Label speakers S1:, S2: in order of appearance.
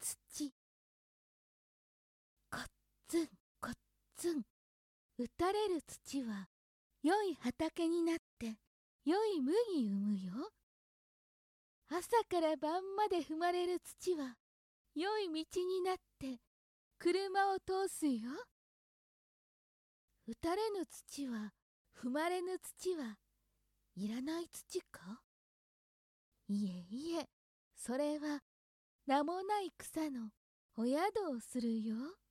S1: 土。こっつんこっつん。打たれる土は良い畑になって良い麦生むよ。朝から晩まで踏まれる土は良い道になって車を通すよ。打たれぬ土は踏まれぬ土はいらない土か？いえいえ、それは名もない草のお宿をするよ。